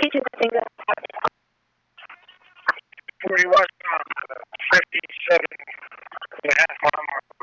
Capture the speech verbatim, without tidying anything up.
teaching the things that Where he was on fifty-seven and a half mile mark.